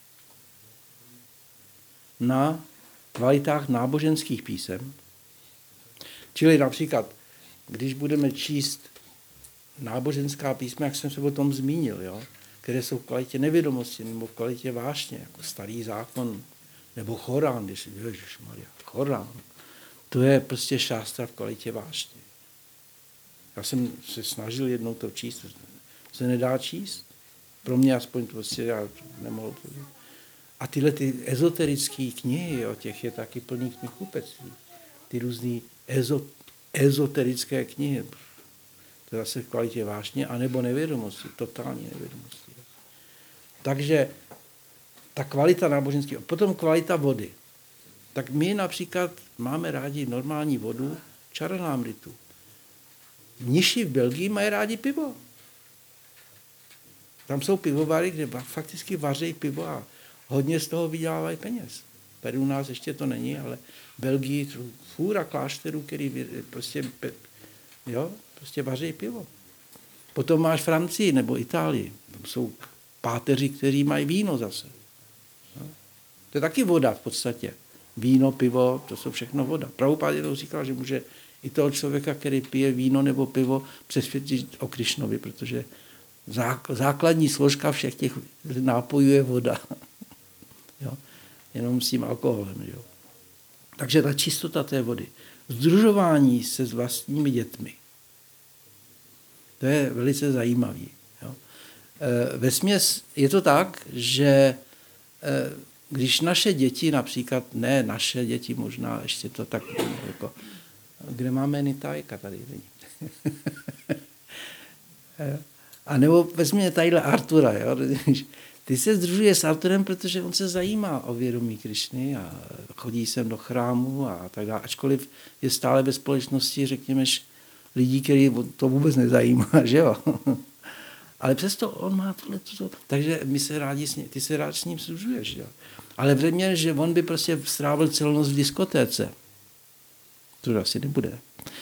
na kvalitách náboženských písem. Čili například, když budeme číst náboženská písma, jak jsem se o tom zmínil, jo, které jsou v kvalitě nevědomosti nebo v kvalitě vášně, jako Starý zákon nebo Chorán, když si Ježišmarja, Chorán, to je prostě šástra v kvalitě vášně. Já jsem se snažil jednou to číst, se nedá číst. Pro mě aspoň to prostě já nemohl povědět. A tyhle ty ezoterické knihy, o těch je taky plný knihkupectví. Ty různý ezo, ezoterické knihy. To je zase v kvalitě vášně, anebo nevědomosti, totální nevědomosti. Takže ta kvalita náboženského. Potom kvalita vody. Tak my například máme rádi normální vodu, čaranámritu. Mniši v Belgii mají rádi pivo. Tam jsou pivovary, kde fakticky vaří pivo a hodně z toho vydělávají peněz. Tady u nás ještě to není, ale v Belgii fůra klášterů, který prostě, jo, prostě vaří pivo. Potom máš Francii nebo Itálii. Tam jsou páteři, kteří mají víno zase. No. To je taky voda v podstatě. Víno, pivo, to jsou všechno voda. Prabhupád jednou říkal, že může i toho člověka, který pije víno nebo pivo, přesvědčit o Krišnovi, protože základní složka všech těch nápojů je voda. Jo? Jenom s tím alkoholem. Jo? Takže ta čistota té vody. Združování se s vlastními dětmi. To je velice zajímavý. Jo? E, vesměs je to tak, že e, když naše děti, například, ne naše děti, možná ještě to tak, jako, kde máme Nitajka, tady není. A nebo vezměte tadyhle Artura. Jo? Ty se združuje s Arturem, protože on se zajímá o vědomí Krišny a chodí sem do chrámu a tak dále. Ačkoliv je stále ve společnosti, řekněme, lidí, který to vůbec nezajímá, že jo? Ale přesto on má tohle, toto. Takže my se rádi s ním, ty se rád s ním združuješ, jo? Ale vrmě, že on by prostě strávil celou noc v diskotéce. To asi nebude.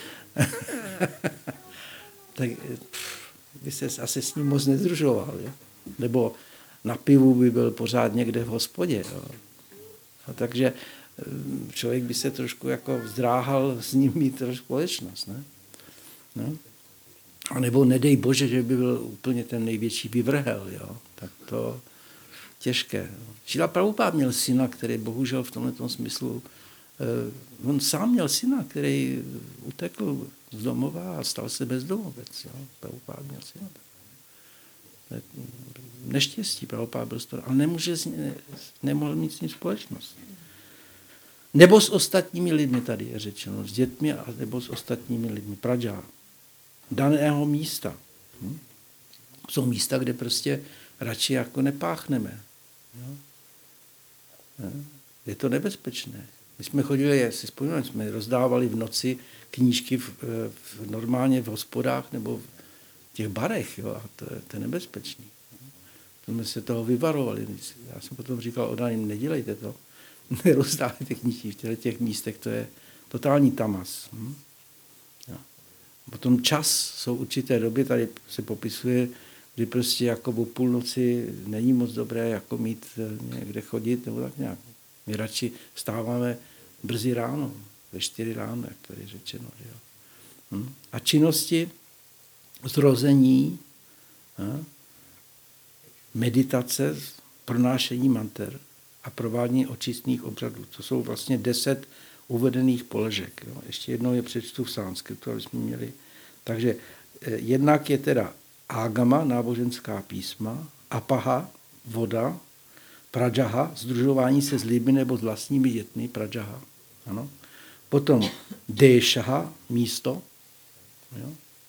Tak by se asi s ním moc nezdružoval, jo? Nebo na pivu by byl pořád někde v hospodě. Jo? A takže člověk by se trošku jako zdráhal s ním mít trošku společnost. Ne? No? A nebo nedej bože, že by byl úplně ten největší vyvrhel. Jo? Tak to těžké. Šrila Prabhupád měl syna, který bohužel v tomto smyslu, eh, on sám měl syna, který utekl z domova a stal se bezdomovec. Jo? Prabhupád měl syna. Neštěstí, Prabhupáda byl starý, ale nemůže, nemohl mít s ním společnost. Nebo s ostatními lidmi, tady je řečeno, s dětmi, a nebo s ostatními lidmi, praža, daného místa. Hm? Jsou místa, kde prostě radši jako nepáchneme. Jo? Je to nebezpečné. My jsme chodili, já si vzpomínám, jsme rozdávali v noci knížky v, v, normálně v hospodách nebo v těch barech, jo? A to, to je nebezpečný. To jsme se toho vyvarovali. Já jsem potom říkal, odaným, nedělejte to. Nerozdávajte knížky v těch místech, to je totální tamas. Hm? Jo. Potom čas, jsou určité doby, tady se popisuje, kdy prostě jako o půlnoci není moc dobré jako mít někde chodit, nebo tak nějak. My radši vstáváme brzy ráno, ve čtyři ráno, jak tady je řečeno. Jo. Hm? A činnosti zrození, hm? meditace, pronášení manter a provádění očistných obřadů. To jsou vlastně deset uvedených položek. Jo. Ještě jednou je přečtu v sanskritu, aby jsme měli. Takže jednak je teda ágama, náboženská písma, apaha, voda, prajaha, sdružování se s lidmi nebo s vlastními dětmi, prajaha. Ano. Potom déšaha, místo. Jo.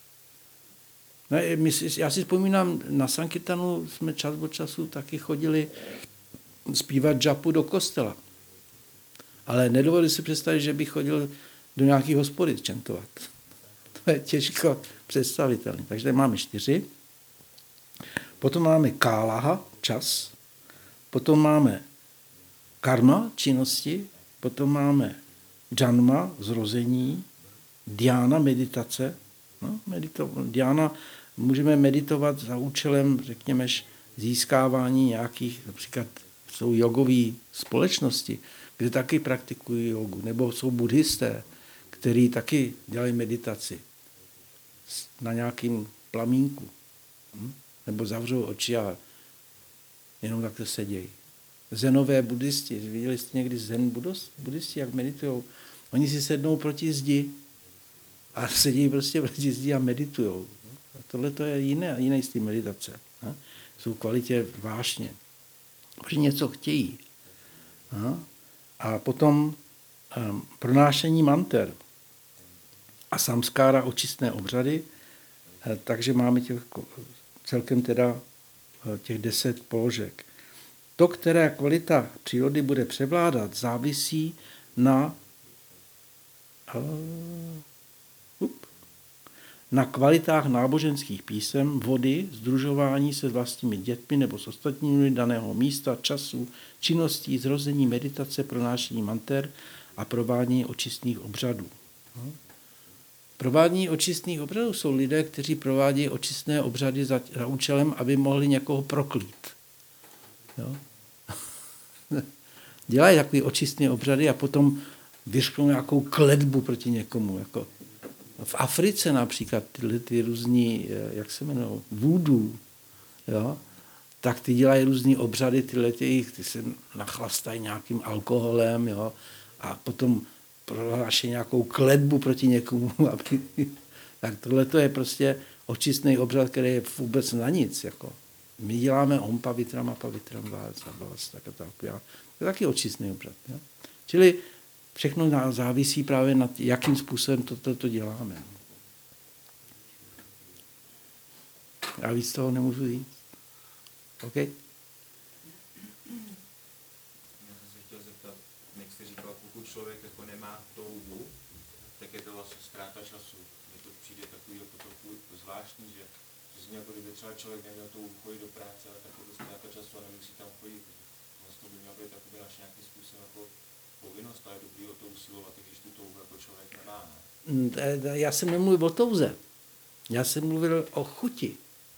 No, já si vzpomínám, na Sankirtanu jsme čas od času taky chodili zpívat džapu do kostela. Ale nedovolil si představit, že bych chodil do nějaký hospody čantovat. To je těžko představitelné. Takže tady máme čtyři. Potom máme kálaha, čas. Potom máme karma, činnosti. Potom máme džanma, zrození. Dhyána, meditace. No, medito, dhyána můžeme meditovat za účelem, řekněme, získávání nějakých, například jsou jogové společnosti, kde taky praktikují jogu, nebo jsou buddhisté, kteří taky dělají meditaci na nějakým plamínku. Hm? Nebo zavřou oči a jenom takto sedějí. Zenové buddhisti, viděli jste někdy zen buddhisti, jak meditují? Oni si sednou proti zdi a sedí prostě proti zdi a meditují. A tohle to je jiné, jiné z té meditace. Hm? Jsou v kvalitě vášně. Protože něco chtějí. Hm? A potom um, pronášení manter a samskára, očistné obřady, eh, takže máme těch, celkem teda eh, těch deset položek. To, která kvalita přírody bude převládat, závisí na, uh, up, na kvalitách náboženských písem, vody, sdružování se s vlastními dětmi nebo s ostatními daného místa, času, činností, zrození, meditace, pronášení manter a provádění očistných obřadů. Provádění očistných obřadů jsou lidé, kteří provádějí očistné obřady za, za účelem, aby mohli někoho proklít. Jo? Dělají takové očistné obřady a potom vyřknou nějakou kletbu proti někomu. Jako v Africe například tyhle ty různý, jak se jmenují, voodoo, jo? Tak ty dělají různý obřady, tyhle ty, ty se nachlastají nějakým alkoholem, jo? A potom prohlášejí nějakou kletbu proti někomu. Aby, tak tohle to je prostě očistný obřad, který je vůbec na nic. Jako. My děláme om pavitram a pavitram vás a vás, tak a tak. To je taky očistný obřad. Jo? Čili všechno závisí právě na tím, jakým způsobem toto to, to děláme. Já víc toho nemůžu říct. OK? Já jsem se chtěl zeptat, jak jste říkal, pokud člověk jako nemá touhu, tak je to vlastně ztráta času. Mně to přijde takový jako trochu zvláštní, že to zní jako kdyby třeba člověk neměl touhu chodit do práce, ale tak je to ztráta času a nemusí tam chodit. Vlastně to by mělo být takový naš nějakým způsobem jako povinnost, ale je dobrý o to usilovat, když tu touhu jako člověk nemá. Ne? Já jsem nemluvil o touze. Já jsem mluvil o chuti.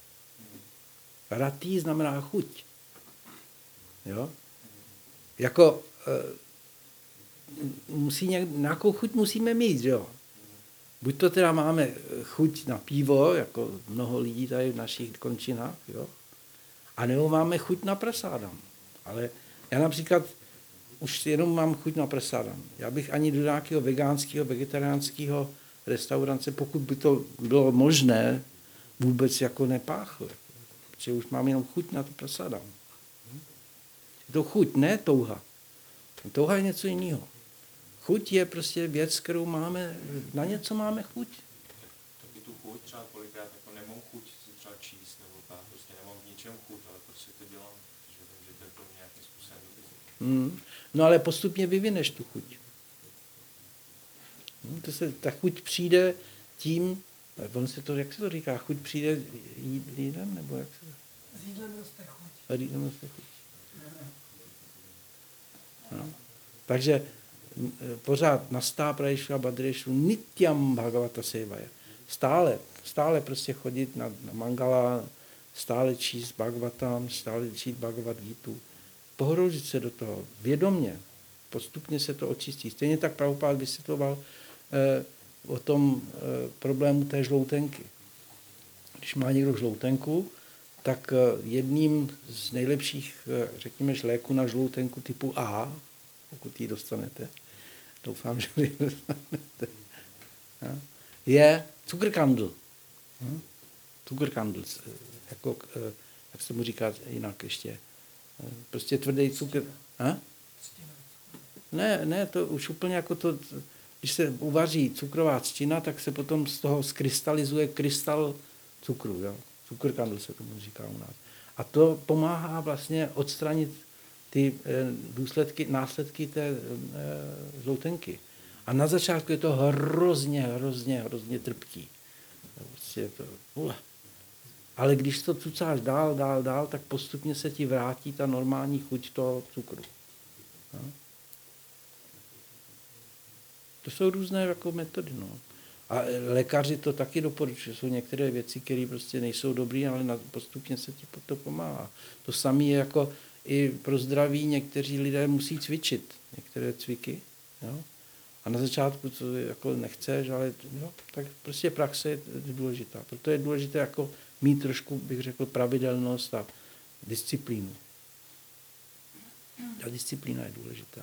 Ratý znamená chuť. Jo? Jako e, musí nějak, nějakou chuť musíme mít, jo? Buď to teda máme chuť na pivo, jako mnoho lidí tady v našich končinách, jo? A nebo máme chuť na prasádam. Ale já například už jenom mám chuť na prasádam. Já bych ani do nějakého vegánského, vegetariánského restaurace, pokud by to bylo možné, vůbec jako nepáchl. protože už mám jenom chuť na to prasadám. Je to chuť, ne touha. Touha je něco jiného. Chuť je prostě věc, kterou máme, na něco máme chuť. Taky tu chuť třeba kolikrát jako nemám chuť si třeba číst, nebo tak, prostě nemám v ničem chuť, ale prostě to dělám, protože vím, že to je pro mě nějakým způsobem dobrý. Hmm. No ale postupně vyvineš tu chuť. Hmm, to se, ta chuť přijde tím, on se to, jak se to říká, chuť přijde jídlem, nebo jak se to... S jídlem roste chuť. A jídlem roste chuť. No. Takže pořád nastá praješva badrešu nityam bhagavata sevaya. Stále, stále prostě chodit na, na mangala, stále číst Bhagavatam, stále číst Bhagavad Gitu. Pohroužit se do toho vědomně, postupně se to očistí. Stejně tak Prabhupád vysvětloval eh, o tom eh, problému té žloutenky. Když má někdo žloutenku, tak eh, jedním z nejlepších, eh, řekněme, léků na žloutenku typu A, pokud ji dostanete, doufám, že ji dostanete, je cukrkandl. Cukrkandl, jako, jak se mu říká jinak ještě, prostě tvrdý cukr. Ha? Ne, ne, to už úplně jako to, když se uvaří cukrová třtina, tak se potom z toho skrystalizuje krystal cukru. Jo? Cukrkandl se tomu říká u nás. A to pomáhá vlastně odstranit ty důsledky, následky té žloutenky. A na začátku je to hrozně, hrozně, hrozně trpký. Prostě to, uh. Ale když to cucáš dál, dál, dál, tak postupně se ti vrátí ta normální chuť toho cukru. No. To jsou různé jako metody. No. A lékaři to taky doporučují. Jsou některé věci, které prostě nejsou dobré, ale postupně se ti to pomáhá. To samé je jako i pro zdraví někteří lidé musí cvičit. Některé cviky. Jo? A na začátku to jako nechceš, ale jo, tak prostě praxe je důležitá. Proto je důležité jako mít trošku, bych řekl, pravidelnost a disciplínu. Ta disciplína je důležitá.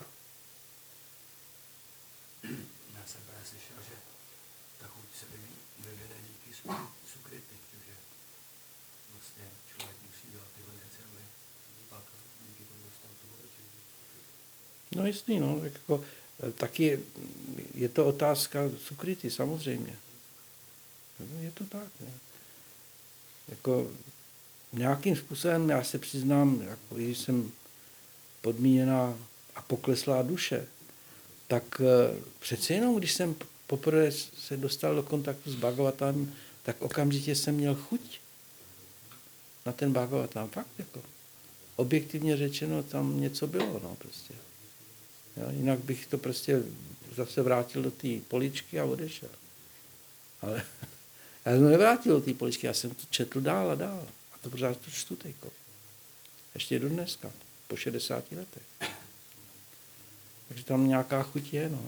Já jsem právě slyšel, že ta chuť se vyvine díky sukrity, že vlastně člověk musí dělat tyhle věci, aby pak díky tomu dostal tu vodu. No jistý, no, tak jako taky je to otázka sukrity, samozřejmě. Je to tak. Ne? Jako nějakým způsobem, já se přiznám, jako když jsem podmíněná a pokleslá duše, tak přece jenom, když jsem poprvé se dostal do kontaktu s Bhagavatam, tak okamžitě jsem měl chuť na ten Bhagavatam. Fakt jako. Objektivně řečeno, tam něco bylo, no prostě. Jo, jinak bych to prostě zase vrátil do té poličky a odešel. Ale já jsem nevrátil do té poličky, já jsem to četl dál a dál. A to pořád to čtu teďko. Ještě do dneska, po šedesáti letech. Takže tam nějaká chuť je, no.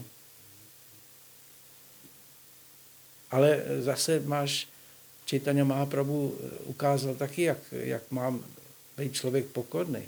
Ale zase máš, Chaitanya Mahaprabhu ukázal taky, jak, jak mám být člověk pokorný.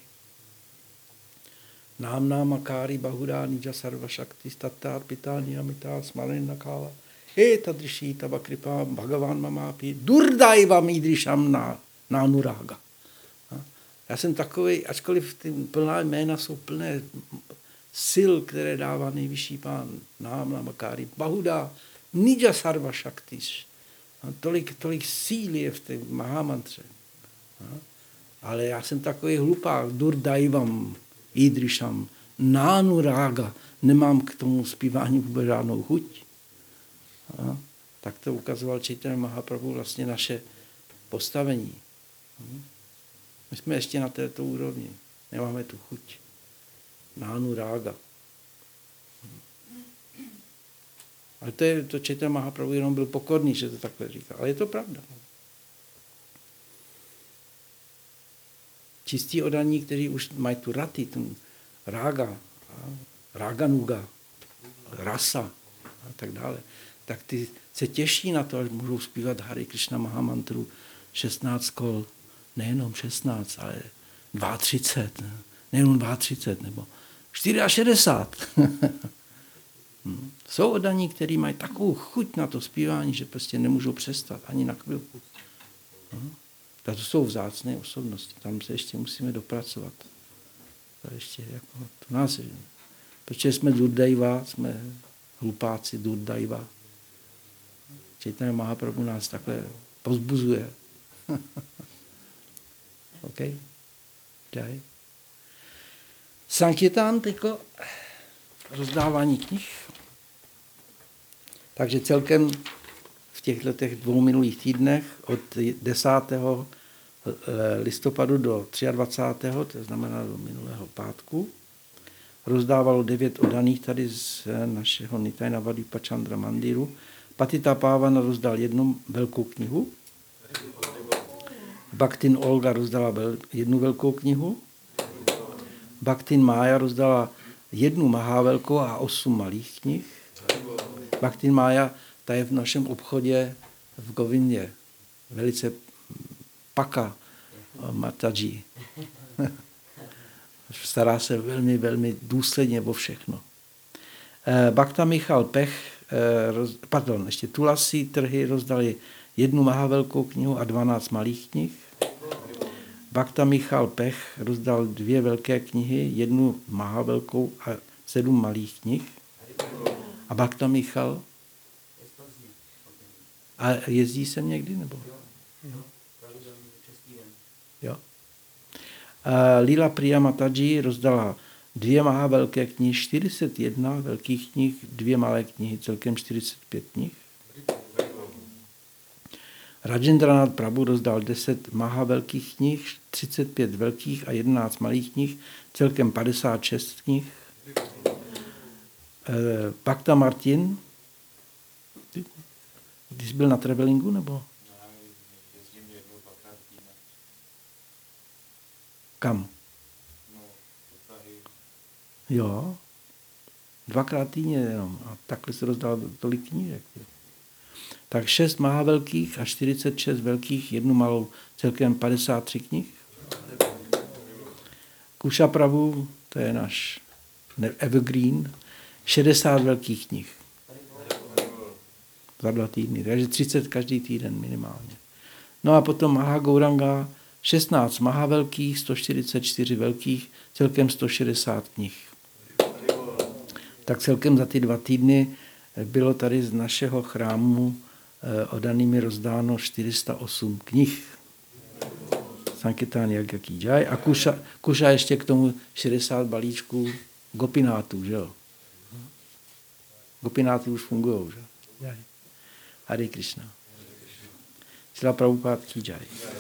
Nám náma kári bahudá nija sarva shakti stattar pitani amita smalena kála he tadrishi tava kripa bhagavan mamápi durdaivam idrisham na nánurága. Já jsem takovej, ačkoliv ty plná jména jsou plné sil, které dává nejvyšší pán, nám náma kári bahudá nija sarva shaktiš. Tolik, tolik síly je v té mahamantře. Ale já jsem takový hlupák, durdaivam Idrisham, nánu rága, nemám k tomu zpívání vůbec žádnou chuť. A, tak to ukazoval Chaitanya Mahaprabhu vlastně naše postavení. My jsme ještě na této úrovni, nemáme tu chuť. Nánu rága. Ale to je, to Chaitanya Mahaprabhu jenom byl pokorný, že to takhle říká. Ale je to pravda. Čistí oddaní, kteří už mají tu rati, tu rága, ráganuga, rasa a tak dále, tak ty se těší na to, až můžou zpívat Hare Krishna Mahamantru šestnáct kol, nejenom šestnáct, ale třicet dva, nejenom třicet dva, nebo šedesát čtyři. Jsou oddaní, kteří mají takovou chuť na to zpívání, že prostě nemůžou přestat ani na chvilku. To jsou vzácné osobnosti, tam se ještě musíme dopracovat. To ještě jako, to nás, protože jsme Durdaiva, jsme hlupáci Durdaiva. Chaitanya Mahaprabhu nás takhle povzbuzuje. OK? Jai. Sankirtan, teďko rozdávání knih. Takže celkem v těchto těch dvou minulých týdnech od desátého listopadu do dvacátého třetího, to znamená do minulého pátku, rozdávalo devět oddaných tady z našeho Nitai Navadvipa Chandra Mandiru. Patita Pávana rozdal jednu velkou knihu. Bhaktin Olga rozdala jednu velkou knihu. Bhaktin Mája rozdala jednu mahávelkou a osm malých knih. Bhaktin Mája, ta je v našem obchodě v Govindě. Velice paka Mataji. Stará se velmi, velmi důsledně o všechno. Bhakta Michal Pech, pardon, ještě Tulasi trhy rozdali jednu mahavelkou knihu a dvanáct malých knih. Bhakta Michal Pech rozdal dvě velké knihy, jednu mahavelkou a sedm malých knih. A Bhakta Michal? A jezdí sem někdy, nebo? Jo. Jo. A Lila Priya Mataji rozdala dvě mahavelké knihy, čtyřicet jedna velkých knih, dvě malé knihy, celkem čtyřicet pět knih. Rajendranath Prabhu rozdal deset mahavelkých knih, třicet pět velkých a jedenáct malých knih, celkem padesát šest knih. Bhakta Martin, ty jsi byl na travelingu, nebo? Kam? Jo, dvakrát týdně jenom. A takhle se rozdal tolik knížek. Tak šest mahavelkých a čtyřicet šest velkých, jednu malou, celkem padesát tři knih. Kuša Prabhu, to je náš evergreen, šedesát velkých knih. Za dva týdny, takže třicet každý týden minimálně. No a potom Maha Gauranga, šestnáct mahavelkých, sto čtyřicet čtyři velkých, celkem sto šedesát knih. Tak celkem za ty dva týdny bylo tady z našeho chrámu oddanými rozdáno čtyři sta osm knih. Sankirtan Yagya Jai. A Kuša, Kuša ještě k tomu šedesát balíčků gopinátů, že jo? Gopináty už fungují, že? Jai. Hare Krishna. Srila Prabhupada ki Jai.